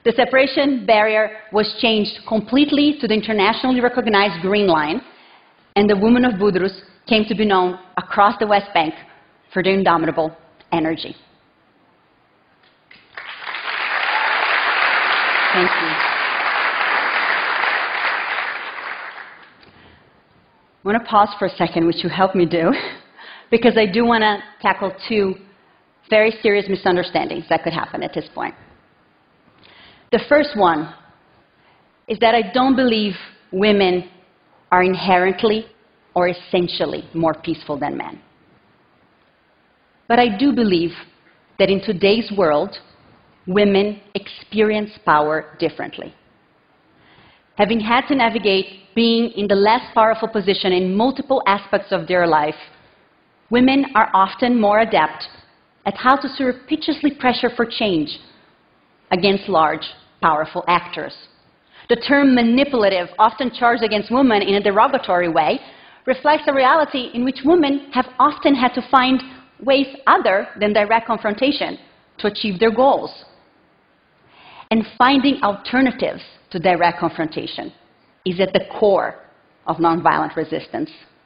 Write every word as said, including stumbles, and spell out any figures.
The separation barrier was changed completely to the internationally recognized Green Line, and the women of Budrus came to be known across the West Bank for their indomitable energy. Thank you. I want to pause for a second, which you helped me do, because I do want to tackle two very serious misunderstandings that could happen at this point. The first one is that I don't believe women are inherently or essentially more peaceful than men. But I do believe that in today's world, women experience power differently. Having had to navigate being in the less powerful position in multiple aspects of their life, women are often more adept at how to surreptitiously pressure for change against large, powerful actors. The term manipulative, often charged against women in a derogatory way, reflects a reality in which women have often had to find ways other than direct confrontation to achieve their goals. And finding alternatives to direct confrontation is at the core of nonviolent resistance.